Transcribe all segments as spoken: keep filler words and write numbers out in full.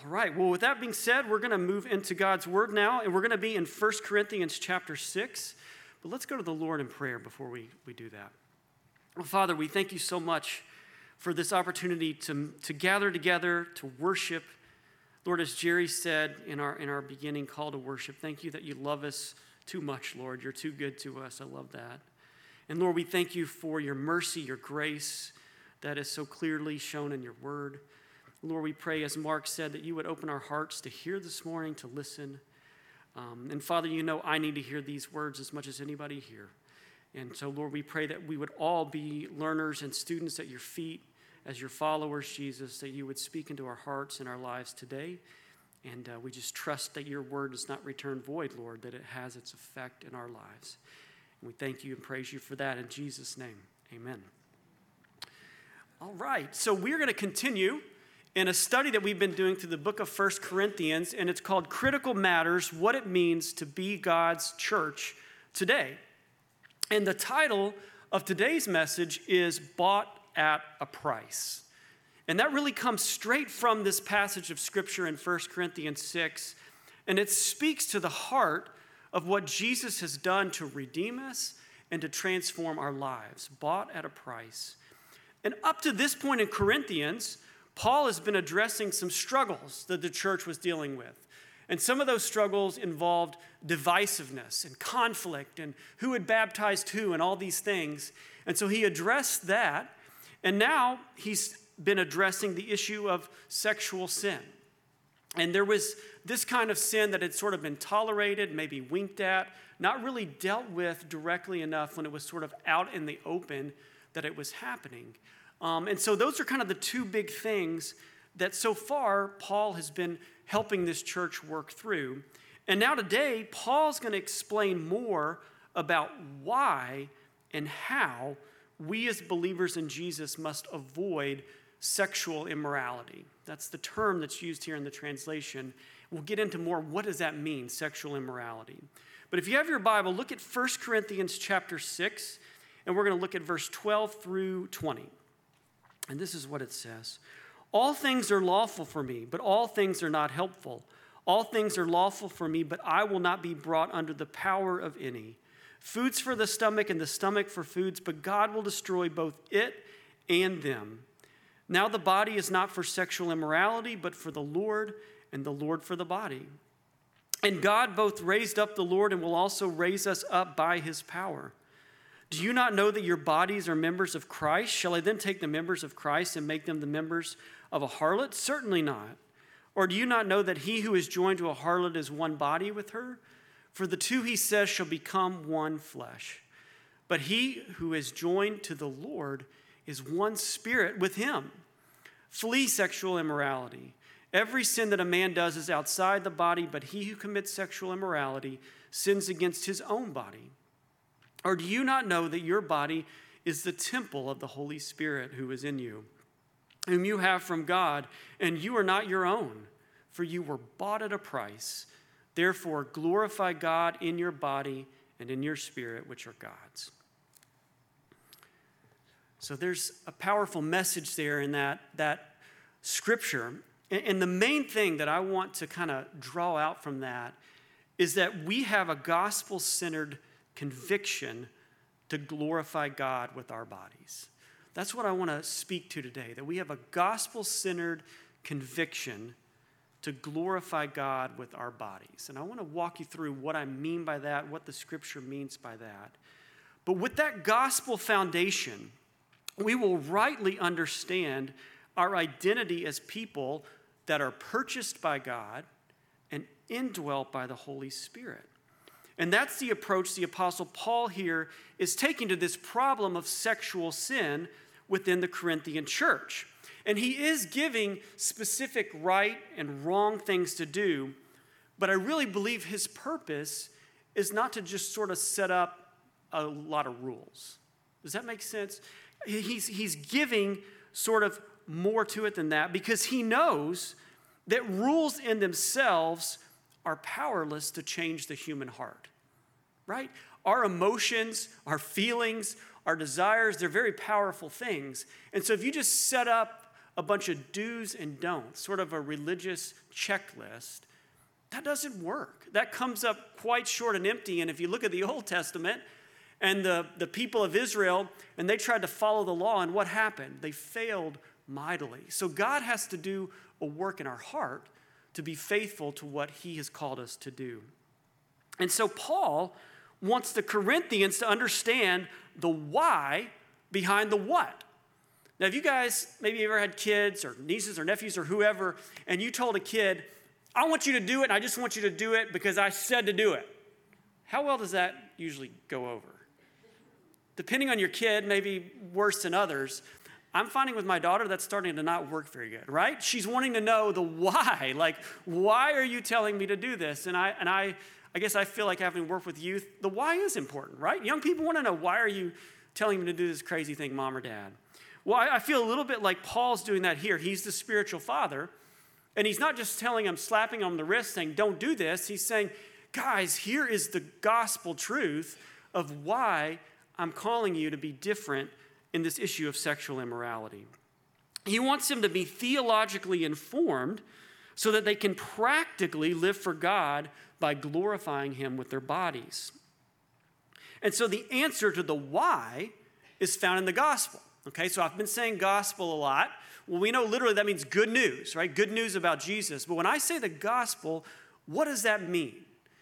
All right, well, with that being said, we're going to move into God's word now, and we're going to be in First Corinthians chapter six. But let's go to the Lord in prayer before we, we do that. Well, Father, we thank you so much for this opportunity to, to gather together, to worship. Lord, as Jerry said in our, in our beginning call to worship, thank you that you love us too much, Lord. You're too good to us. I love that. And Lord, we thank you for your mercy, your grace that is so clearly shown in your word. Lord, we pray, as Mark said, that you would open our hearts to hear this morning, to listen. Um, and Father, you know I need to hear these words as much as anybody here. And so, Lord, we pray that we would all be learners and students at your feet as your followers, Jesus, that you would speak into our hearts and our lives today. And uh, we just trust that your word does not return void, Lord, that it has its effect in our lives. And we thank you and praise you for that in Jesus' name. Amen. All right, so we're going to continue in a study that we've been doing through the book of First Corinthians, and it's called Critical Matters, What It Means to Be God's Church Today. And the title of today's message is Bought at a Price. And that really comes straight from this passage of Scripture in First Corinthians six, and it speaks to the heart of what Jesus has done to redeem us and to transform our lives. Bought at a price. And up to this point in Corinthians, Paul has been addressing some struggles that the church was dealing with. And some of those struggles involved divisiveness and conflict and who had baptized who and all these things. And so he addressed that. And now he's been addressing the issue of sexual sin. And there was this kind of sin that had sort of been tolerated, maybe winked at, not really dealt with directly enough when it was sort of out in the open that it was happening. Um, and so those are kind of the two big things that so far Paul has been helping this church work through. And now today, Paul's going to explain more about why and how we as believers in Jesus must avoid sexual immorality. That's the term that's used here in the translation. We'll get into more, what does that mean, sexual immorality? But if you have your Bible, look at First Corinthians chapter six, and we're going to look at verse twelve through twenty. And this is what it says. All things are lawful for me, but all things are not helpful. All things are lawful for me, but I will not be brought under the power of any. Food's for the stomach and the stomach for foods, but God will destroy both it and them. Now the body is not for sexual immorality, but for the Lord, and the Lord for the body. And God both raised up the Lord and will also raise us up by his power. Do you not know that your bodies are members of Christ? Shall I then take the members of Christ and make them the members of a harlot? Certainly not. Or do you not know that he who is joined to a harlot is one body with her? For the two, he says, shall become one flesh. But he who is joined to the Lord is one spirit with him. Flee sexual immorality. Every sin that a man does is outside the body, but he who commits sexual immorality sins against his own body. Or do you not know that your body is the temple of the Holy Spirit who is in you, whom you have from God, and you are not your own, for you were bought at a price. Therefore, glorify God in your body and in your spirit, which are God's. So there's a powerful message there in that, that scripture. And the main thing that I want to kind of draw out from that is that we have a gospel-centered conviction to glorify God with our bodies. That's what I want to speak to today, that we have a gospel-centered conviction to glorify God with our bodies. And I want to walk you through what I mean by that, what the scripture means by that. But with that gospel foundation, we will rightly understand our identity as people that are purchased by God and indwelt by the Holy Spirit. And that's the approach the Apostle Paul here is taking to this problem of sexual sin within the Corinthian church. And he is giving specific right and wrong things to do, but I really believe his purpose is not to just sort of set up a lot of rules. Does that make sense? He's, he's giving sort of more to it than that because he knows that rules in themselves are powerless to change the human heart, right? Our emotions, our feelings, our desires, they're very powerful things. And so if you just set up a bunch of do's and don'ts, sort of a religious checklist, that doesn't work. That comes up quite short and empty. And if you look at the Old Testament and the, the people of Israel, and they tried to follow the law, and what happened? They failed mightily. So God has to do a work in our heart to be faithful to what he has called us to do. And so Paul wants the Corinthians to understand the why behind the what. Now, if you guys maybe ever had kids or nieces or nephews or whoever, and you told a kid, I want you to do it, and I just want you to do it because I said to do it. How well does that usually go over? Depending on your kid, maybe worse than others. I'm finding with my daughter that's starting to not work very good, right? She's wanting to know the why. Like, why are you telling me to do this? And I and I I guess I feel like having worked with youth, the why is important, right? Young people want to know, why are you telling me to do this crazy thing, mom or dad? Well, I, I feel a little bit like Paul's doing that here. He's the spiritual father, and he's not just telling them, slapping them on the wrist, saying, don't do this. He's saying, guys, here is the gospel truth of why I'm calling you to be different in this issue of sexual immorality. He wants them to be theologically informed so that they can practically live for God by glorifying him with their bodies. And so the answer to the why is found in the gospel. Okay, so I've been saying gospel a lot. Well, we know literally that means good news, right? Good news about Jesus. But when I say the gospel, what does that mean?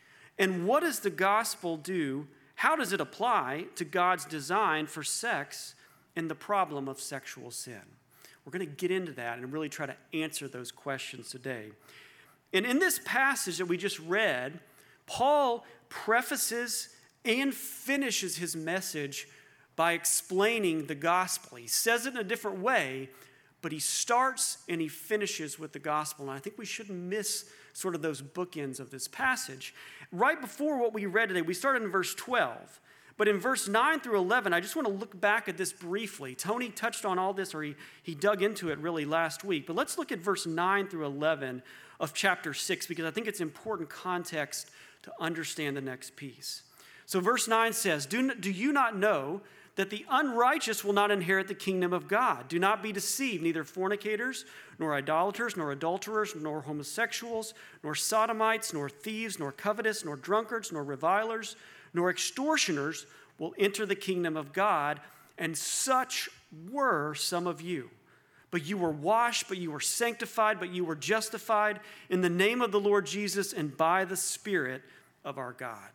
And what does the gospel do? How does it apply to God's design for sex and the problem of sexual sin? We're going to get into that and really try to answer those questions today. And in this passage that we just read, Paul prefaces and finishes his message by explaining the gospel. He says it in a different way, but he starts and he finishes with the gospel. And I think we shouldn't miss sort of those bookends of this passage. Right before what we read today, we started in verse twelve. But in verse nine through eleven, I just want to look back at this briefly. Tony touched on all this, or he, he dug into it really last week. But let's look at verse nine through eleven of chapter six, because I think it's important context to understand the next piece. So verse nine says, do, do you not know that the unrighteous will not inherit the kingdom of God? Do not be deceived, neither fornicators, nor idolaters, nor adulterers, nor homosexuals, nor sodomites, nor thieves, nor covetous, nor drunkards, nor revilers, nor extortioners will enter the kingdom of God, and such were some of you. But you were washed, but you were sanctified, but you were justified in the name of the Lord Jesus and by the Spirit of our God.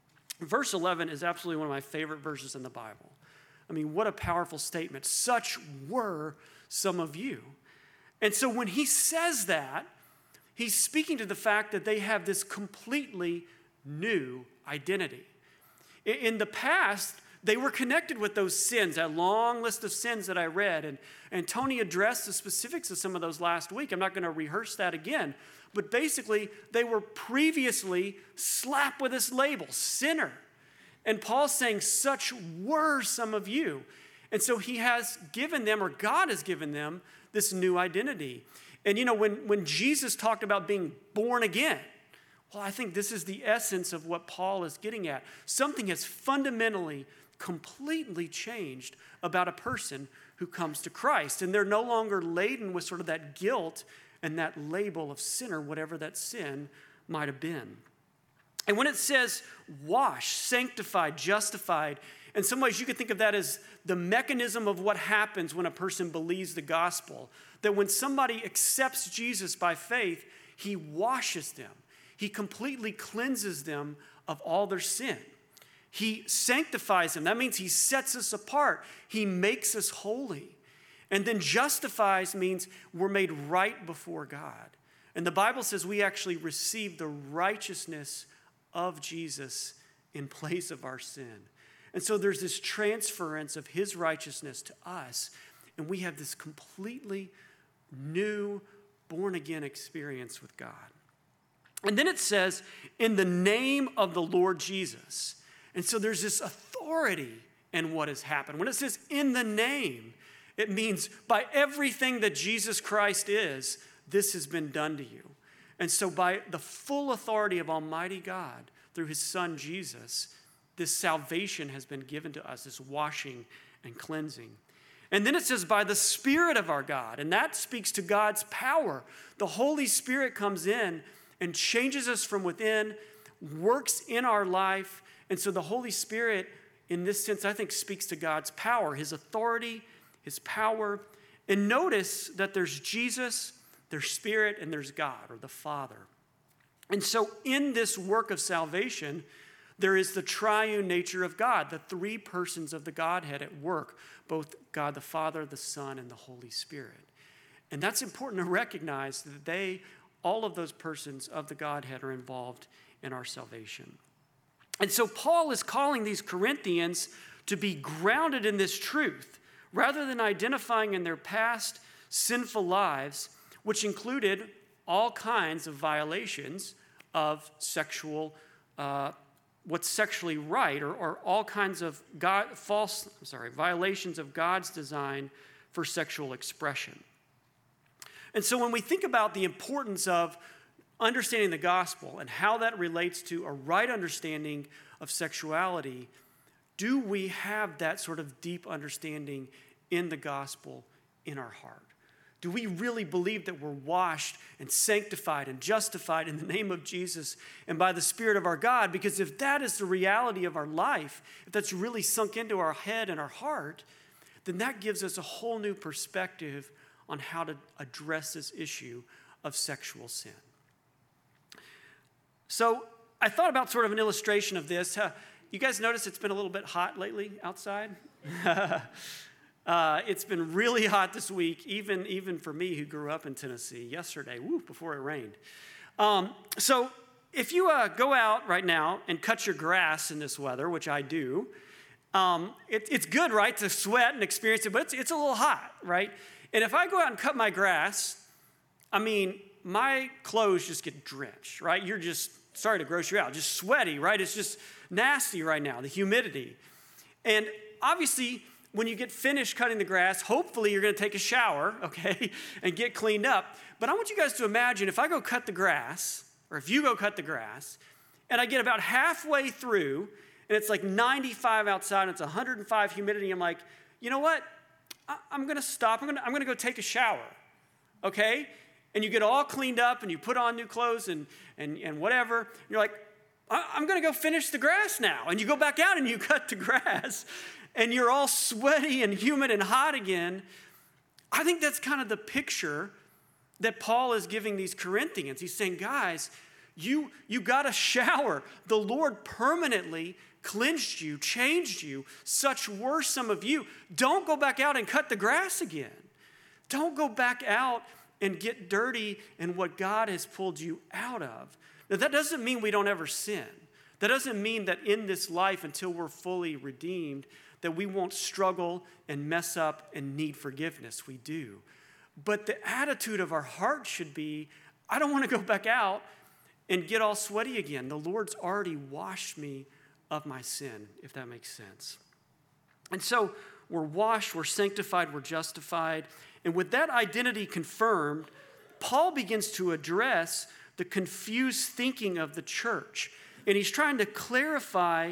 Verse eleven is absolutely one of my favorite verses in the Bible. I mean, what a powerful statement. Such were some of you. And so when he says that, he's speaking to the fact that they have this completely new identity. In the past, they were connected with those sins, that long list of sins that I read. And, and Tony addressed the specifics of some of those last week. I'm not going to rehearse that again. But basically, they were previously slapped with this label, sinner. And Paul's saying, such were some of you. And so he has given them, or God has given them, this new identity. And you know, when, when Jesus talked about being born again, well, I think this is the essence of what Paul is getting at. Something has fundamentally, completely changed about a person who comes to Christ. And they're no longer laden with sort of that guilt and that label of sinner, whatever that sin might have been. And when it says washed, sanctified, justified, in some ways you could think of that as the mechanism of what happens when a person believes the gospel. That when somebody accepts Jesus by faith, he washes them. He completely cleanses them of all their sin. He sanctifies them. That means he sets us apart. He makes us holy. And then justifies means we're made right before God. And the Bible says we actually receive the righteousness of Jesus in place of our sin. And so there's this transference of his righteousness to us. And we have this completely new born-again experience with God. And then it says, in the name of the Lord Jesus. And so there's this authority in what has happened. When it says in the name, it means by everything that Jesus Christ is, this has been done to you. And so by the full authority of Almighty God, through his son Jesus, this salvation has been given to us, this washing and cleansing. And then it says, by the Spirit of our God. And that speaks to God's power. The Holy Spirit comes in and changes us from within, works in our life. And so the Holy Spirit, in this sense, I think speaks to God's power, his authority, his power. And notice that there's Jesus, there's Spirit, and there's God, or the Father. And so in this work of salvation, there is the triune nature of God, the three persons of the Godhead at work, both God the Father, the Son, and the Holy Spirit. And that's important to recognize that they, all of those persons of the Godhead, are involved in our salvation. And so Paul is calling these Corinthians to be grounded in this truth, rather than identifying in their past sinful lives, which included all kinds of violations of sexual uh, what's sexually right, or, or all kinds of God, false, I'm sorry, violations of God's design for sexual expression. And so when we think about the importance of understanding the gospel and how that relates to a right understanding of sexuality, do we have that sort of deep understanding in the gospel in our heart? Do we really believe that we're washed and sanctified and justified in the name of Jesus and by the Spirit of our God? Because if that is the reality of our life, if that's really sunk into our head and our heart, then that gives us a whole new perspective on how to address this issue of sexual sin. So I thought about sort of an illustration of this. Uh, you guys notice it's been a little bit hot lately outside? Uh, it's been really hot this week, even, even for me who grew up in Tennessee yesterday, woo, before it rained. Um, so if you uh, go out right now and cut your grass in this weather, which I do, um, it, it's good, right, to sweat and experience it, but it's, it's a little hot, right? And if I go out and cut my grass, I mean, my clothes just get drenched, right? You're just, sorry to gross you out, just sweaty, right? It's just nasty right now, the humidity. And obviously, when you get finished cutting the grass, hopefully you're going to take a shower, okay, and get cleaned up. But I want you guys to imagine if I go cut the grass, or if you go cut the grass, and I get about halfway through, and it's like ninety-five outside, and it's one hundred five humidity, I'm like, you know what? I- I'm going to stop. I'm going to I'm going to go take a shower, okay? And you get all cleaned up, and you put on new clothes and and, and whatever. You're like, I- I'm going to go finish the grass now. And you go back out, and you cut the grass. And you're all sweaty and humid and hot again. I think that's kind of the picture that Paul is giving these Corinthians. He's saying, guys, you, you got to shower. The Lord permanently cleansed you, changed you. Such were some of you. Don't go back out and cut the grass again. Don't go back out and get dirty in what God has pulled you out of. Now, that doesn't mean we don't ever sin. That doesn't mean that in this life, until we're fully redeemed, that we won't struggle and mess up and need forgiveness. We do. But the attitude of our heart should be, I don't want to go back out and get all sweaty again. The Lord's already washed me of my sin, if that makes sense. And so we're washed, we're sanctified, we're justified. And with that identity confirmed, Paul begins to address the confused thinking of the church. And he's trying to clarify,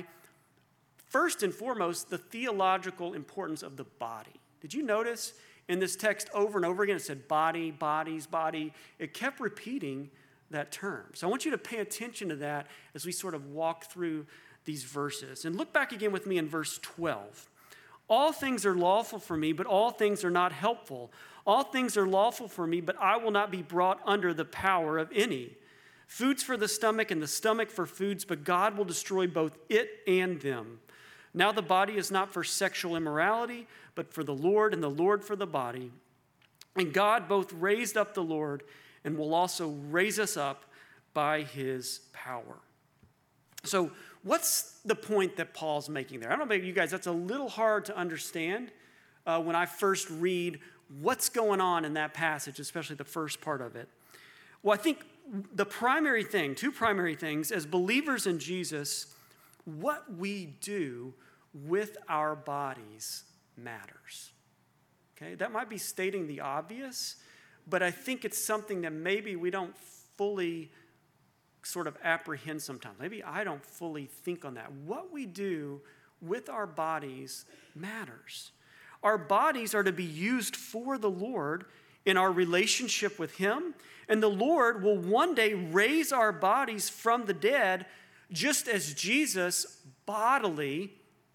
first and foremost, the theological importance of the body. Did you notice in this text over and over again, it said body, bodies, body. It kept repeating that term. So I want you to pay attention to that as we sort of walk through these verses. And look back again with me in verse twelve. All things are lawful for me, but all things are not helpful. All things are lawful for me, but I will not be brought under the power of any. Food's for the stomach and the stomach for foods, but God will destroy both it and them. Now the body is not for sexual immorality, but for the Lord, and the Lord for the body. And God both raised up the Lord and will also raise us up by his power. So what's the point that Paul's making there? I don't know about you guys, that's a little hard to understand uh, when I first read what's going on in that passage, especially the first part of it. Well, I think the primary thing, two primary things, as believers in Jesus, what we do with our bodies matters. Okay, that might be stating the obvious, but I think it's something that maybe we don't fully sort of apprehend sometimes. Maybe I don't fully think on that. What we do with our bodies matters. Our bodies are to be used for the Lord in our relationship with him, and the Lord will one day raise our bodies from the dead, just as Jesus bodily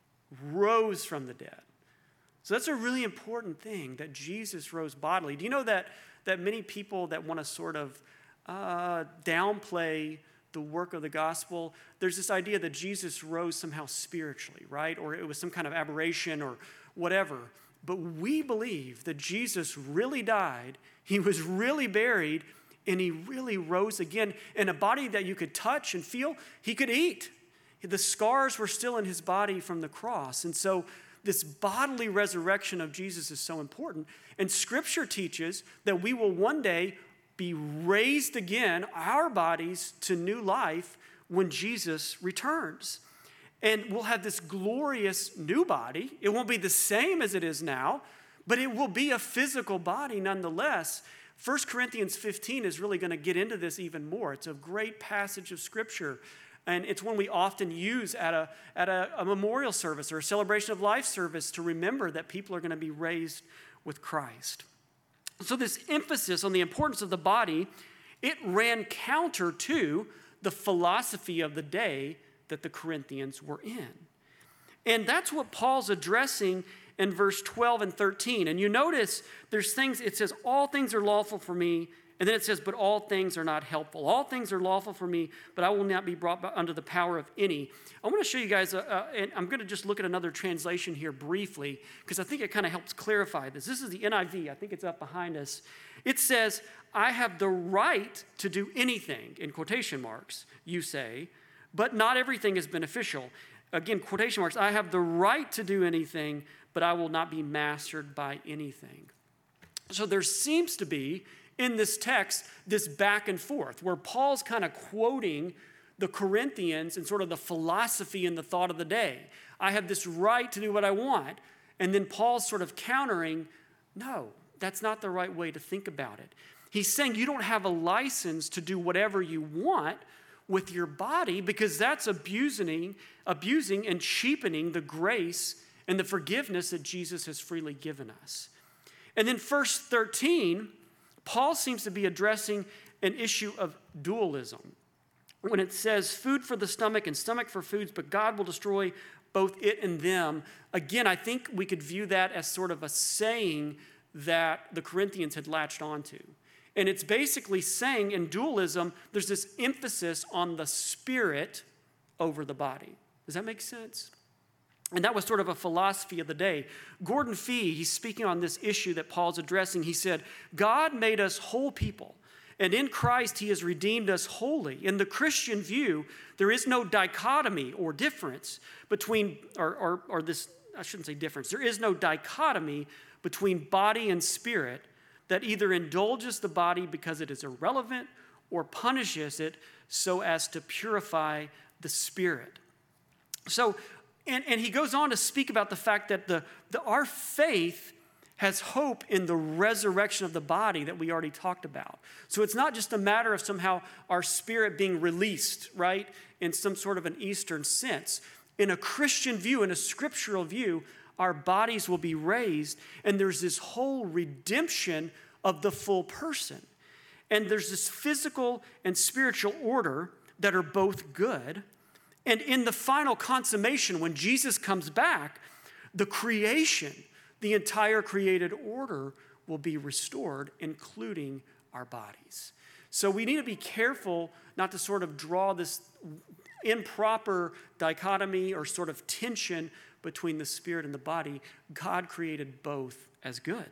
rose from the dead. So that's a really important thing, that Jesus rose bodily. Do you know that, that many people that want to sort of uh, downplay the work of the gospel, there's this idea that Jesus rose somehow spiritually, right? Or it was some kind of aberration or whatever. But we believe that Jesus really died, he was really buried, and he really rose again in a body that you could touch and feel. He could eat. The scars were still in his body from the cross. And so this bodily resurrection of Jesus is so important. And Scripture teaches that we will one day be raised again, our bodies, to new life when Jesus returns. And we'll have this glorious new body. It won't be the same as it is now, but it will be a physical body nonetheless. First Corinthians fifteen is really going to get into this even more. It's a great passage of Scripture, and it's one we often use at a, at a, a memorial service or a celebration of life service to remember that people are going to be raised with Christ. So this emphasis on the importance of the body, it ran counter to the philosophy of the day that the Corinthians were in. And that's what Paul's addressing in verse twelve and thirteen. And you notice there's things, it says, all things are lawful for me. And then it says, but all things are not helpful. All things are lawful for me, but I will not be brought under the power of any. I want to show you guys, a, a, and I'm going to just look at another translation here briefly, because I think it kind of helps clarify this. This is the N I V. I think it's up behind us. It says, I have the right to do anything, in quotation marks, you say, but not everything is beneficial. Again, quotation marks, I have the right to do anything, but I will not be mastered by anything. So there seems to be, in this text, this back and forth, where Paul's kind of quoting the Corinthians and sort of the philosophy and the thought of the day. I have this right to do what I want. And then Paul's sort of countering, no, that's not the right way to think about it. He's saying you don't have a license to do whatever you want with your body, because that's abusing, abusing and cheapening the grace and the forgiveness that Jesus has freely given us. And then verse thirteen, Paul seems to be addressing an issue of dualism. When it says food for the stomach and stomach for foods, but God will destroy both it and them. Again, I think we could view that as sort of a saying that the Corinthians had latched onto. And it's basically saying in dualism, there's this emphasis on the spirit over the body. Does that make sense? And that was sort of a philosophy of the day. Gordon Fee, he's speaking on this issue that Paul's addressing. He said, God made us whole people, and in Christ he has redeemed us wholly. In the Christian view, there is no dichotomy or difference between, or, or, or this, I shouldn't say difference, there is no dichotomy between body and spirit that either indulges the body because it is irrelevant or punishes it so as to purify the spirit. So, And, and he goes on to speak about the fact that the, the, our faith has hope in the resurrection of the body that we already talked about. So it's not just a matter of somehow our spirit being released, right, in some sort of an Eastern sense. In a Christian view, in a scriptural view, our bodies will be raised, and there's this whole redemption of the full person. And there's this physical and spiritual order that are both good. And in the final consummation, when Jesus comes back, the creation, the entire created order will be restored, including our bodies. So we need to be careful not to sort of draw this improper dichotomy or sort of tension between the spirit and the body. God created both as good.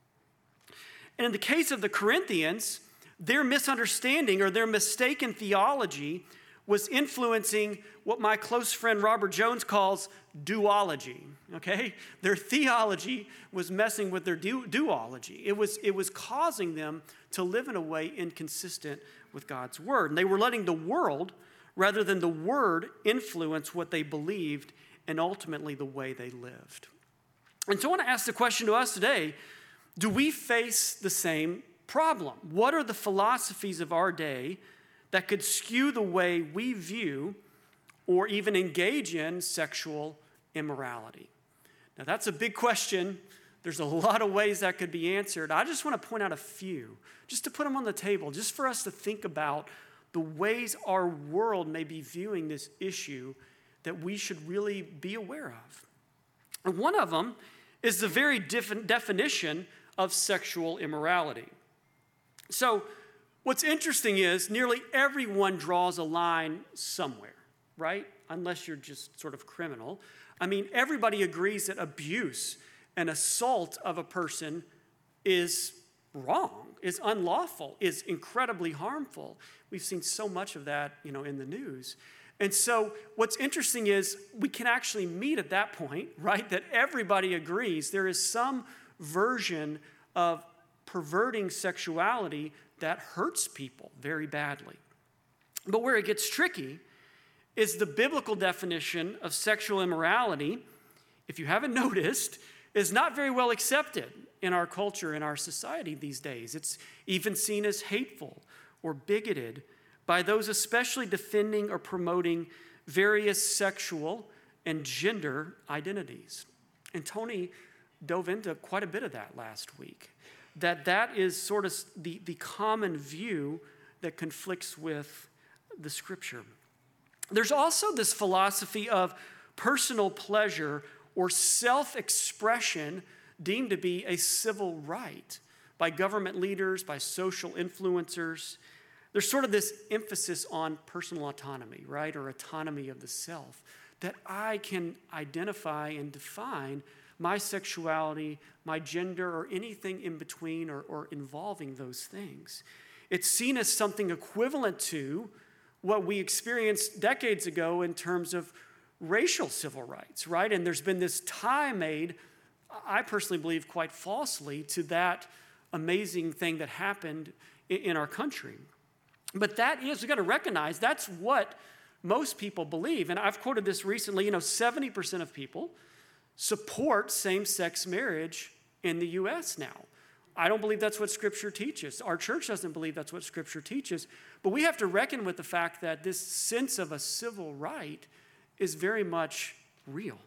And in the case of the Corinthians, their misunderstanding or their mistaken theology was influencing what my close friend Robert Jones calls duology, okay? Their theology was messing with their du- duology. It was, it was causing them to live in a way inconsistent with God's word. And they were letting the world, rather than the word, influence what they believed and ultimately the way they lived. And so I want to ask the question to us today, do we face the same problem? What are the philosophies of our day that could skew the way we view or even engage in sexual immorality? Now, that's a big question There's a lot of ways that could be answered. I just want to point out a few, just to put them on the table, just for us to think about the ways our world may be viewing this issue that we should really be aware of. And one of them is the very def- definition of sexual immorality. So what's interesting is nearly everyone draws a line somewhere, right? Unless you're just sort of criminal. I mean, everybody agrees that abuse and assault of a person is wrong, is unlawful, is incredibly harmful. We've seen so much of that, you know, in the news. And so what's interesting is we can actually meet at that point, right? That everybody agrees there is some version of perverting sexuality that hurts people very badly. But where it gets tricky is the biblical definition of sexual immorality, if you haven't noticed, is not very well accepted in our culture, in our society these days. It's even seen as hateful or bigoted by those especially defending or promoting various sexual and gender identities. And Tony dove into quite a bit of that last week, that that is sort of the, the common view that conflicts with the scripture. There's also this philosophy of personal pleasure or self-expression deemed to be a civil right by government leaders, by social influencers. There's sort of this emphasis on personal autonomy, right, or autonomy of the self, that I can identify and define my sexuality, my gender, or anything in between or, or involving those things. It's seen as something equivalent to what we experienced decades ago in terms of racial civil rights, right? And there's been this tie made, I personally believe quite falsely, to that amazing thing that happened in our country. But that is, we've got to recognize that's what most people believe. And I've quoted this recently, you know, seventy percent of people support same-sex marriage in the U S now. I don't believe that's what Scripture teaches. Our church doesn't believe that's what Scripture teaches. But we have to reckon with the fact that this sense of a civil right is very much real.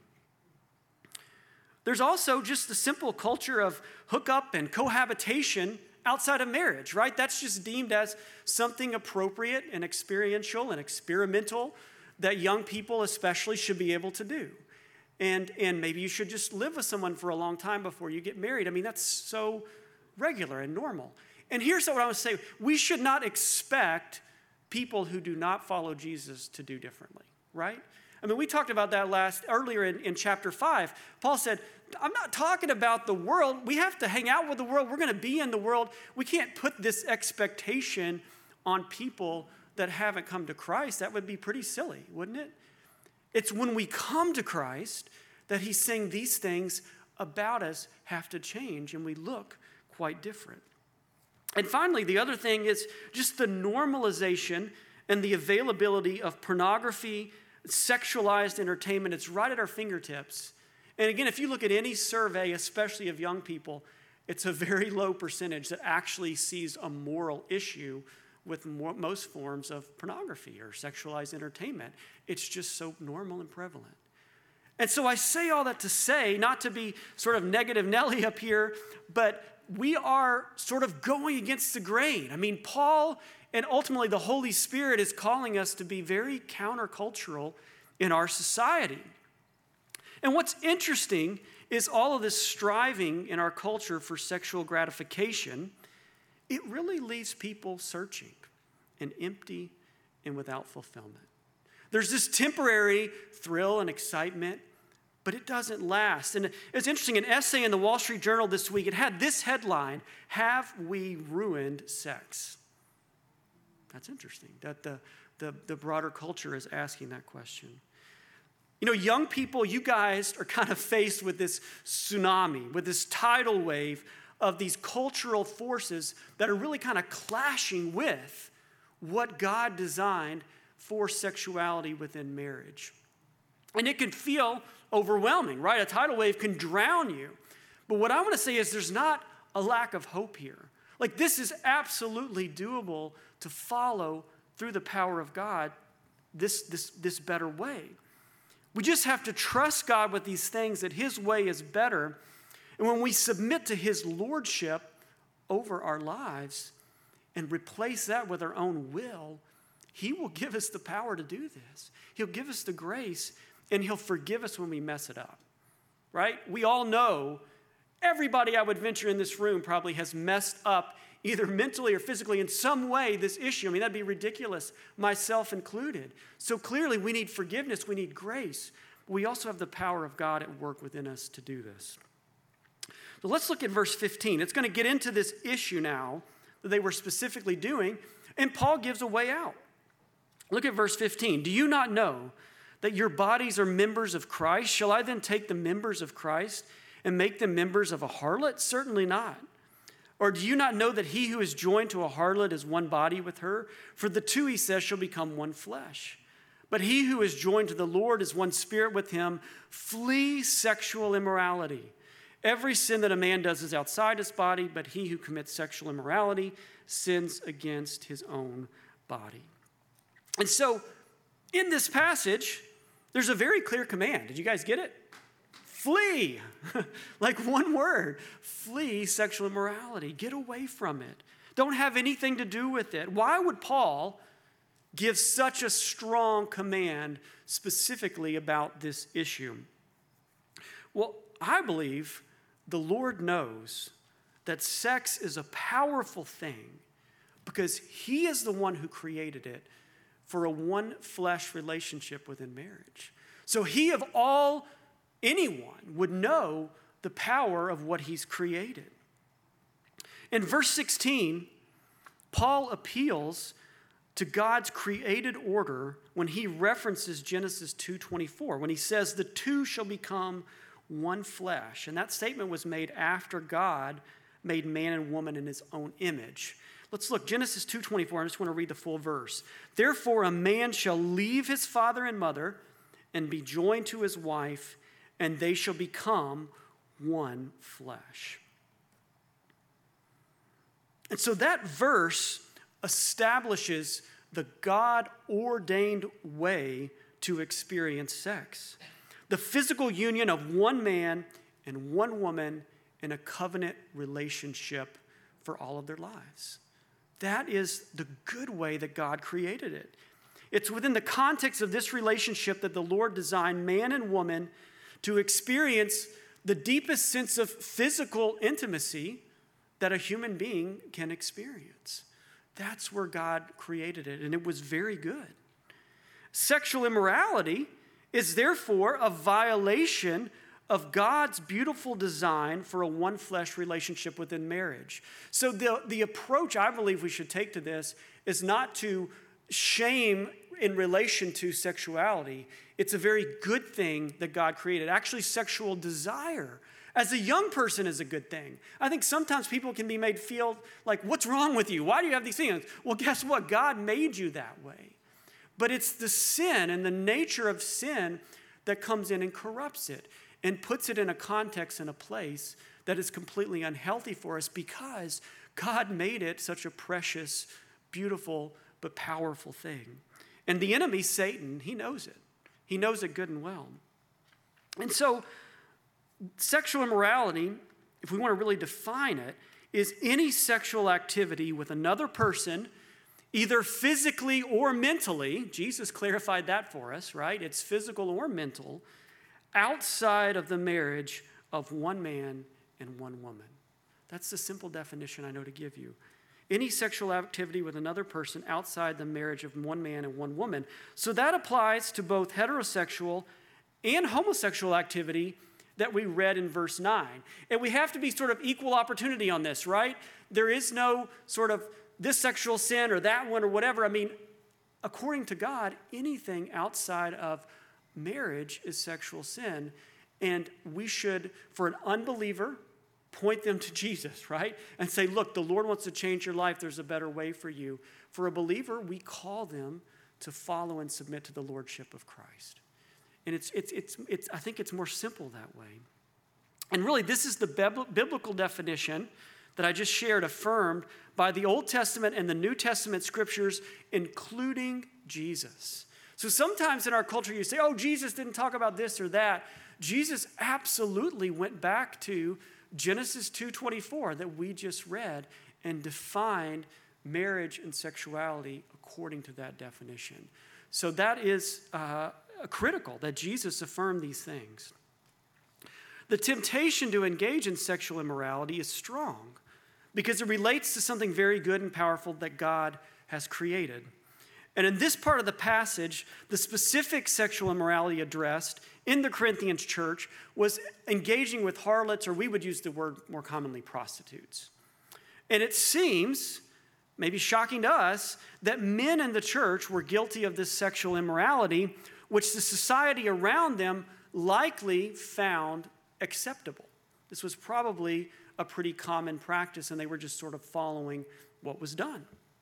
There's also just the simple culture of hookup and cohabitation outside of marriage, right? That's just deemed as something appropriate and experiential and experimental that young people especially should be able to do. And, and maybe you should just live with someone for a long time before you get married. I mean, that's so regular and normal. And here's what I want to say. We should not expect people who do not follow Jesus to do differently, right? I mean, we talked about that last earlier in, in chapter five. Paul said, I'm not talking about the world. We have to hang out with the world. We're going to be in the world. We can't put this expectation on people that haven't come to Christ. That would be pretty silly, wouldn't it? It's when we come to Christ that he's saying these things about us have to change and we look quite different. And finally, the other thing is just the normalization and the availability of pornography, sexualized entertainment. It's right at our fingertips. And again, if you look at any survey, especially of young people, it's a very low percentage that actually sees a moral issue with more, most forms of pornography or sexualized entertainment. It's just so normal and prevalent. And so I say all that to say, not to be sort of negative Nelly up here, but we are sort of going against the grain. I mean, Paul and ultimately the Holy Spirit is calling us to be very countercultural in our society. And what's interesting is all of this striving in our culture for sexual gratification, it really leaves people searching and empty and without fulfillment. There's this temporary thrill and excitement, but it doesn't last. And it's interesting, an essay in the Wall Street Journal this week, it had this headline, "Have we ruined sex?" That's interesting, that the, the, the broader culture is asking that question. You know, young people, you guys are kind of faced with this tsunami, with this tidal wave of these cultural forces that are really kind of clashing with what God designed for sexuality within marriage. And it can feel overwhelming, right? A tidal wave can drown you. But what I want to say is there's not a lack of hope here. Like, this is absolutely doable to follow through the power of God this, this, this better way. We just have to trust God with these things, that his way is better. And when we submit to his lordship over our lives and replace that with our own will, he will give us the power to do this. He'll give us the grace, and he'll forgive us when we mess it up, right? We all know, everybody I would venture in this room probably has messed up either mentally or physically in some way this issue. I mean, that'd be ridiculous, myself included. So clearly we need forgiveness, we need grace. We also have the power of God at work within us to do this. So let's look at verse fifteen. It's going to get into this issue now that they were specifically doing, and Paul gives a way out. Look at verse fifteen. Do you not know that your bodies are members of Christ? Shall I then take the members of Christ and make them members of a harlot? Certainly not. Or do you not know that he who is joined to a harlot is one body with her? For the two, he says, shall become one flesh. But he who is joined to the Lord is one spirit with him. Flee sexual immorality. Every sin that a man does is outside his body, but he who commits sexual immorality sins against his own body. And so in this passage, there's a very clear command. Did you guys get it? Flee. Like one word. Flee sexual immorality. Get away from it. Don't have anything to do with it. Why would Paul give such a strong command specifically about this issue? Well, I believe the Lord knows that sex is a powerful thing because he is the one who created it for a one flesh relationship within marriage. So he of all anyone would know the power of what he's created. In verse sixteen, Paul appeals to God's created order when he references Genesis two twenty-four, when he says the two shall become one flesh. And that statement was made after God made man and woman in his own image. Let's look, Genesis two twenty-four, I just want to read the full verse. Therefore a man shall leave his father and mother and be joined to his wife, and they shall become one flesh. And so that verse establishes the God-ordained way to experience sex. The physical union of one man and one woman in a covenant relationship for all of their lives. That is the good way that God created it. It's within the context of this relationship that the Lord designed man and woman to experience the deepest sense of physical intimacy that a human being can experience. That's where God created it, and it was very good. Sexual immorality is therefore a violation of God's beautiful design for a one-flesh relationship within marriage. So the, the approach I believe we should take to this is not to shame in relation to sexuality. It's a very good thing that God created. Actually, sexual desire as a young person is a good thing. I think sometimes people can be made feel like, what's wrong with you? Why do you have these things? Well, guess what? God made you that way. But it's the sin and the nature of sin that comes in and corrupts it and puts it in a context and a place that is completely unhealthy for us because God made it such a precious, beautiful, but powerful thing. And the enemy, Satan, he knows it. He knows it good and well. And so sexual immorality, if we want to really define it, is any sexual activity with another person, either physically or mentally. Jesus clarified that for us, right? It's physical or mental, outside of the marriage of one man and one woman. That's the simple definition I know to give you. Any sexual activity with another person outside the marriage of one man and one woman. So that applies to both heterosexual and homosexual activity that we read in verse nine. And we have to be sort of equal opportunity on this, right? There is no sort of this sexual sin or that one or whatever. I mean, according to God, anything outside of marriage is sexual sin. And we should, for an unbeliever, point them to Jesus, right? And say, look, the Lord wants to change your life. There's a better way for you. For a believer, we call them to follow and submit to the lordship of Christ. And it's, it's, it's, it's, I think it's more simple that way. And really, this is the biblical definition that I just shared, affirmed by the Old Testament and the New Testament scriptures, including Jesus. So sometimes in our culture, you say, oh, Jesus didn't talk about this or that. Jesus absolutely went back to Genesis two twenty-four that we just read and defined marriage and sexuality according to that definition. So that is uh, critical that Jesus affirmed these things. The temptation to engage in sexual immorality is strong because it relates to something very good and powerful that God has created. And in this part of the passage, the specific sexual immorality addressed in the Corinthians church was engaging with harlots, or we would use the word more commonly, prostitutes. And it seems, maybe shocking to us, that men in the church were guilty of this sexual immorality, which the society around them likely found acceptable. This was probably a pretty common practice, and they were just sort of following what was done.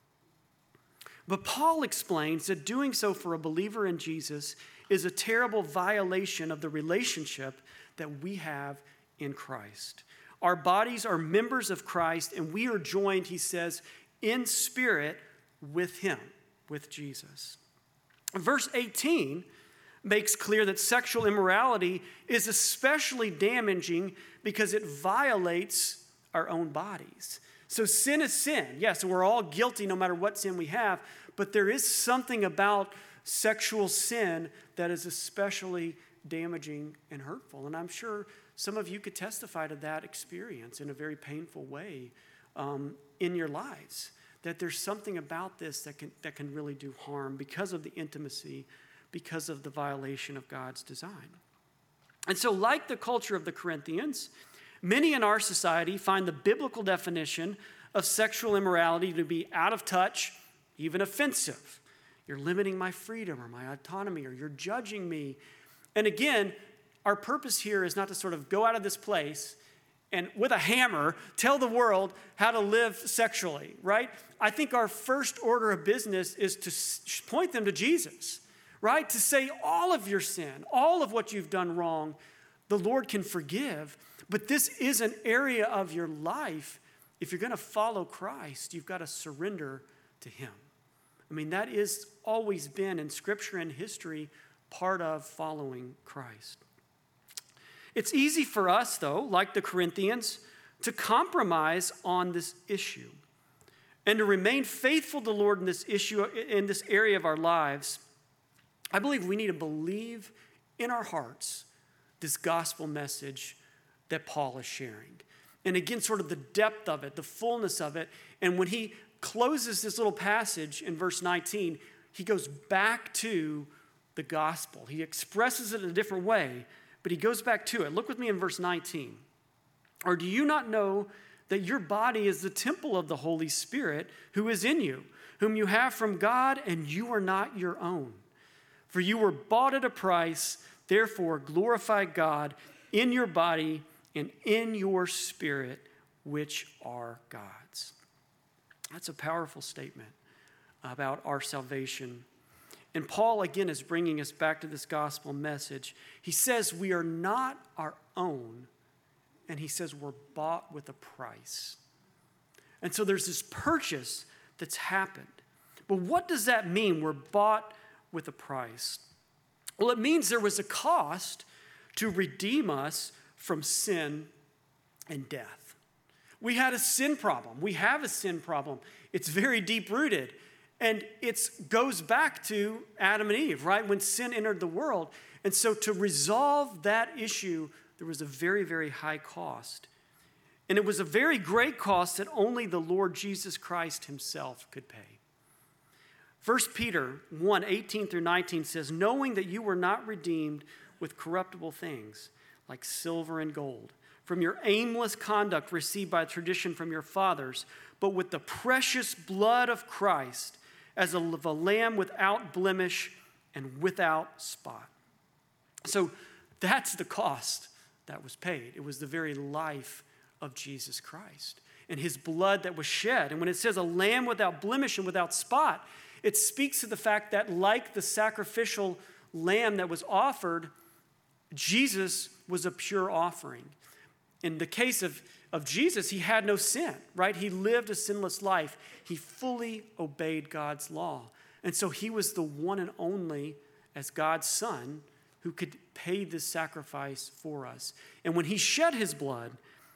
But Paul explains that doing so for a believer in Jesus is a terrible violation of the relationship that we have in Christ. Our bodies are members of Christ, and we are joined, he says, in spirit with him, with Jesus. Verse eighteen makes clear that sexual immorality is especially damaging because it violates our own bodies. So sin is sin. Yes, we're all guilty no matter what sin we have, but there is something about sexual sin that is especially damaging and hurtful. And I'm sure some of you could testify to that experience in a very painful way um, in your lives, that there's something about this that can, that can really do harm because of the intimacy, because of the violation of God's design. And so, like the culture of the Corinthians, many in our society find the biblical definition of sexual immorality to be out of touch, even offensive. You're limiting my freedom or my autonomy, or you're judging me. And again, our purpose here is not to sort of go out of this place and with a hammer tell the world how to live sexually, right? I think our first order of business is to point them to Jesus, right? To say all of your sin, all of what you've done wrong, the Lord can forgive. But this is an area of your life. If you're going to follow Christ, you've got to surrender to him. I mean, that is always been in Scripture and history part of following Christ. It's easy for us, though, like the Corinthians, to compromise on this issue and to remain faithful to the Lord in this issue, in this area of our lives. I believe we need to believe in our hearts this gospel message that Paul is sharing. And again, sort of the depth of it, the fullness of it. And when he closes this little passage in verse nineteen, he goes back to the gospel. He expresses it in a different way, but he goes back to it. Look with me in verse nineteen. Or do you not know that your body is the temple of the Holy Spirit who is in you, whom you have from God, and you are not your own? For you were bought at a price, therefore glorify God in your body and in your spirit, which are God's. That's a powerful statement about our salvation. And Paul, again, is bringing us back to this gospel message. He says we are not our own, and he says we're bought with a price. And so there's this purchase that's happened. But what does that mean? We're bought with a price. Well, it means there was a cost to redeem us from sin and death. We had a sin problem. We have a sin problem. It's very deep-rooted. And it goes back to Adam and Eve, right? When sin entered the world. And so to resolve that issue, there was a very, very high cost. And it was a very great cost that only the Lord Jesus Christ himself could pay. First Peter one, eighteen through nineteen says, knowing that you were not redeemed with corruptible things like silver and gold from your aimless conduct received by tradition from your fathers, but with the precious blood of Christ as of a lamb without blemish and without spot. So that's the cost that was paid. It was the very life of Jesus Christ and his blood that was shed. And when it says a lamb without blemish and without spot, it speaks to the fact that like the sacrificial lamb that was offered, Jesus was a pure offering. In the case of, of Jesus, he had no sin, right? He lived a sinless life. He fully obeyed God's law. And so he was the one and only, as God's son, who could pay this sacrifice for us. And when he shed his blood,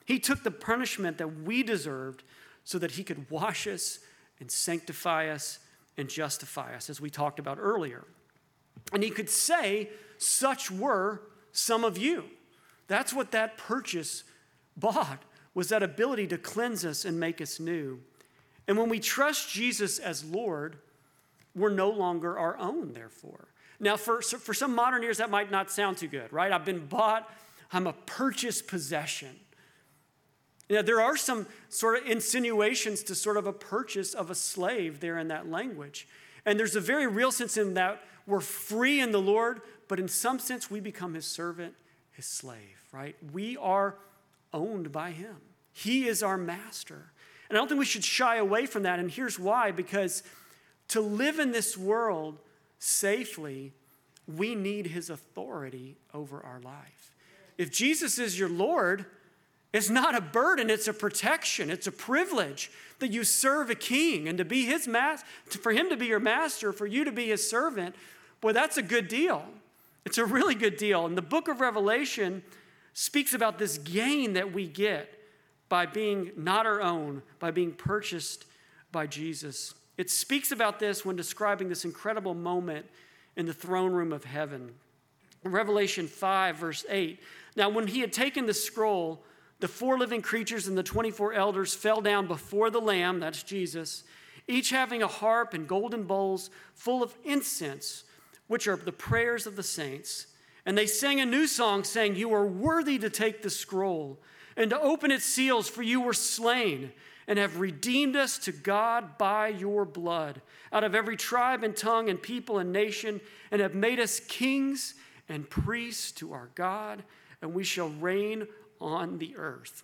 He took the punishment that we deserved so that he could wash us and sanctify us and justify us, as we talked about earlier. And he could say, such were some of you. That's what that purchase bought, was that ability to cleanse us and make us new. And when we trust Jesus as Lord, we're no longer our own, therefore. Now, for, for some modern ears, that might not sound too good, right? I've been bought, I'm a purchased possession. You know, there are some sort of insinuations to sort of a purchase of a slave there in that language. And there's a very real sense in that we're free in the Lord, but in some sense we become his servant, his slave, right? We are owned by him. He is our master. And I don't think we should shy away from that. And here's why, because to live in this world safely, we need his authority over our life. If Jesus is your Lord, it's not a burden, it's a protection, it's a privilege that you serve a king, and to be his master, for him to be your master, for you to be his servant, boy, that's a good deal. It's a really good deal. And the book of Revelation speaks about this gain that we get by being not our own, by being purchased by Jesus. It speaks about this when describing this incredible moment in the throne room of heaven. In Revelation five, verse eight, now when he had taken the scroll, the four living creatures and the twenty-four elders fell down before the Lamb, that's Jesus, each having a harp and golden bowls full of incense, which are the prayers of the saints. And they sang a new song, saying, you are worthy to take the scroll and to open its seals, for you were slain and have redeemed us to God by your blood out of every tribe and tongue and people and nation, and have made us kings and priests to our God, and we shall reign on the earth.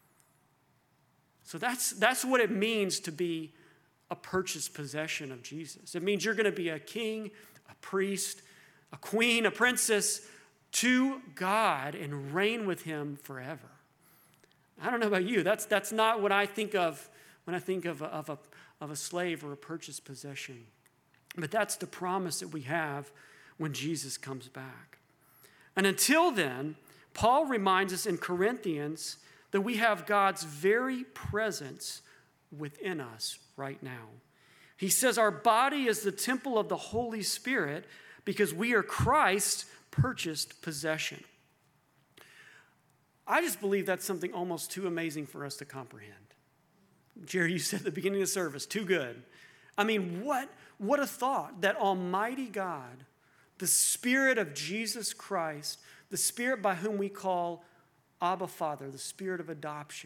So that's, that's what it means to be a purchased possession of Jesus. It means you're going to be a king, a priest, a queen, a princess to God and reign with him forever. I don't know about you. That's, that's not what I think of when I think of a, of, a, of a slave or a purchased possession. But that's the promise that we have when Jesus comes back. And until then, Paul reminds us in Corinthians that we have God's very presence within us right now. He says our body is the temple of the Holy Spirit because we are Christ's purchased possession. I just believe that's something almost too amazing for us to comprehend. Jerry, you said at the beginning of the service, too good. I mean, what, what a thought that Almighty God, the Spirit of Jesus Christ, the Spirit by whom we call Abba Father, the Spirit of adoption,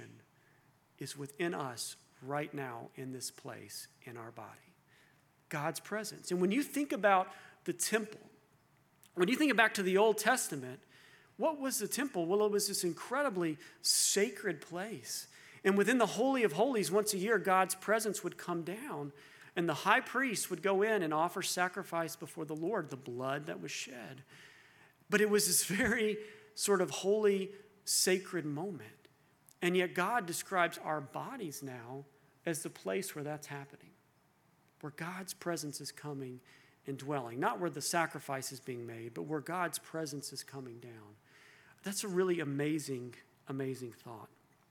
is within us right now in this place in our body. God's presence. And when you think about the temple, when you think back to the Old Testament, what was the temple? Well, it was this incredibly sacred place. And within the Holy of Holies, once a year, God's presence would come down, and the high priest would go in and offer sacrifice before the Lord, the blood that was shed. But it was this very sort of holy, sacred moment. And yet God describes our bodies now as the place where that's happening, where God's presence is coming and dwelling. Not where the sacrifice is being made, but where God's presence is coming down. That's a really amazing, amazing thought.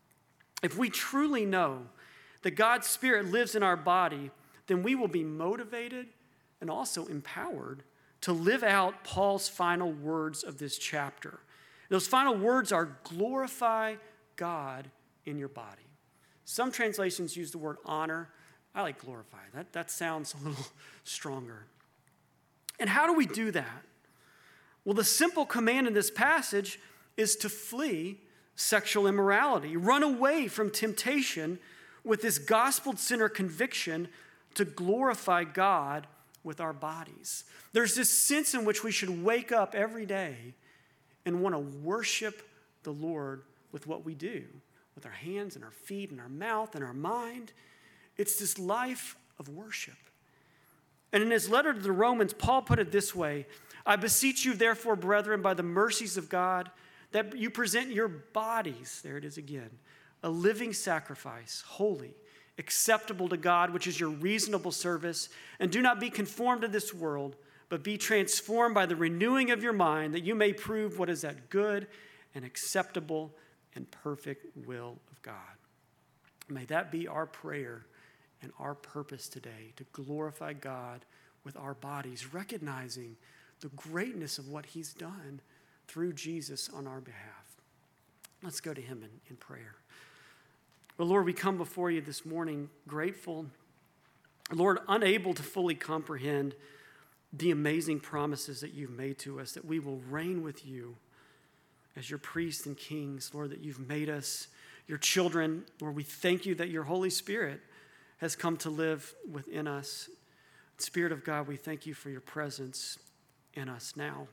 If we truly know that God's Spirit lives in our body, then we will be motivated and also empowered to live out Paul's final words of this chapter. Those final words are glorify God in your body. Some translations use the word honor. I like glorify. That, that sounds a little stronger. And how do we do that? Well, the simple command in this passage is to flee sexual immorality. Run away from temptation with this gospel-centered conviction to glorify God with our bodies. There's this sense in which we should wake up every day and want to worship the Lord with what we do, with our hands and our feet and our mouth and our mind. It's this life of worship. And in his letter to the Romans, Paul put it this way: I beseech you, therefore, brethren, by the mercies of God, that you present your bodies, there it is again, a living sacrifice, holy, acceptable to God, which is your reasonable service. And do not be conformed to this world, but be transformed by the renewing of your mind, that you may prove what is that good and acceptable and perfect will of God. May that be our prayer and our purpose today, to glorify God with our bodies, recognizing the greatness of what he's done through Jesus on our behalf. Let's go to him in, in prayer. Well, Lord, we come before you this morning grateful, Lord, unable to fully comprehend the amazing promises that you've made to us, that we will reign with you as your priests and kings, Lord, that you've made us your children. Lord, we thank you that your Holy Spirit has come to live within us. Spirit of God, we thank you for your presence in us now.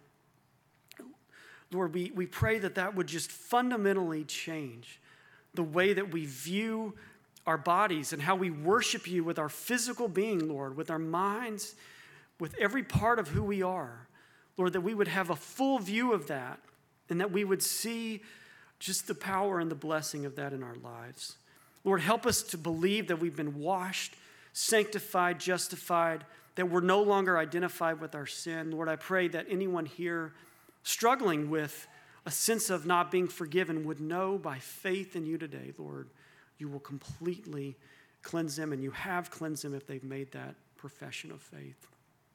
Lord, we, we pray that that would just fundamentally change the way that we view our bodies and how we worship you with our physical being, Lord, with our minds, with every part of who we are. Lord, that we would have a full view of that and that we would see just the power and the blessing of that in our lives. Lord, help us to believe that we've been washed, sanctified, justified, that we're no longer identified with our sin. Lord, I pray that anyone here struggling with a sense of not being forgiven would know by faith in you today, Lord, you will completely cleanse them, and you have cleansed them if they've made that profession of faith.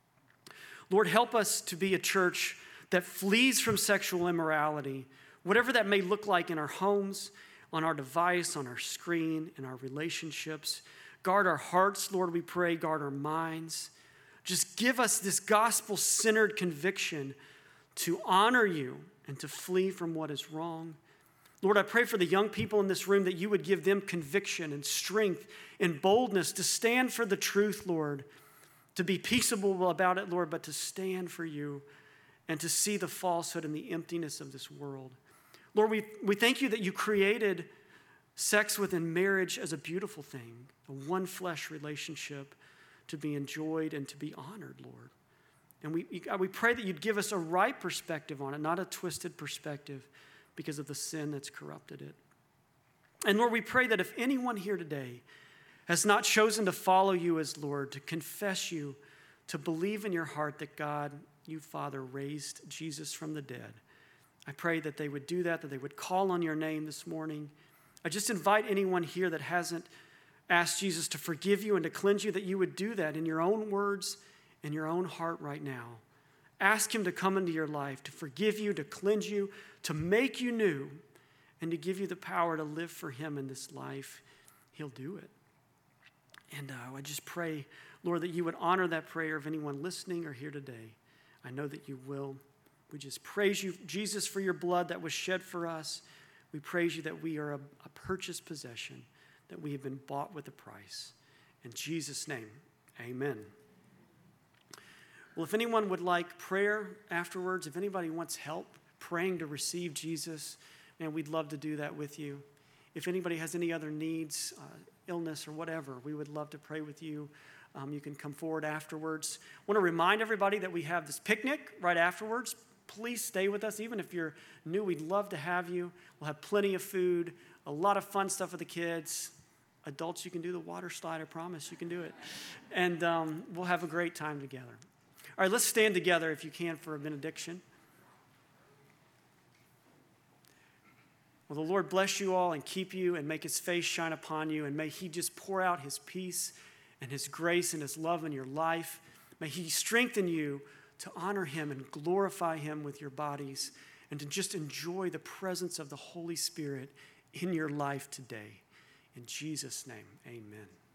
Lord, help us to be a church that flees from sexual immorality, whatever that may look like in our homes, on our device, on our screen, in our relationships. Guard our hearts, Lord, we pray. Guard our minds. Just give us this gospel-centered conviction to honor you and to flee from what is wrong. Lord, I pray for the young people in this room that you would give them conviction and strength and boldness to stand for the truth, Lord, to be peaceable about it, Lord, but to stand for you and to see the falsehood and the emptiness of this world. Lord, we, we thank you that you created sex within marriage as a beautiful thing, a one-flesh relationship to be enjoyed and to be honored, Lord. And we, we pray that you'd give us a right perspective on it, not a twisted perspective because of the sin that's corrupted it. And Lord, we pray that if anyone here today has not chosen to follow you as Lord, to confess you, to believe in your heart that God, you Father, raised Jesus from the dead, I pray that they would do that, that they would call on your name this morning. I just invite anyone here that hasn't asked Jesus to forgive you and to cleanse you, that you would do that in your own words, in your own heart right now. Ask him to come into your life, to forgive you, to cleanse you, to make you new, and to give you the power to live for him in this life. He'll do it. And uh, I just pray, Lord, that you would honor that prayer of anyone listening or here today. I know that you will. We just praise you, Jesus, for your blood that was shed for us. We praise you that we are a, a purchased possession, that we have been bought with a price. In Jesus' name, amen. Well, if anyone would like prayer afterwards, if anybody wants help praying to receive Jesus, man, we'd love to do that with you. If anybody has any other needs, uh, illness or whatever, we would love to pray with you. Um, you can come forward afterwards. I want to remind everybody that we have this picnic right afterwards. Please stay with us. Even if you're new, we'd love to have you. We'll have plenty of food, a lot of fun stuff with the kids. Adults, you can do the water slide, I promise. You can do it. And um, we'll have a great time together. All right, let's stand together if you can for a benediction. Well, the Lord bless you all and keep you and make his face shine upon you, and may he just pour out his peace and his grace and his love in your life. May he strengthen you to honor him and glorify him with your bodies and to just enjoy the presence of the Holy Spirit in your life today. In Jesus' name, amen.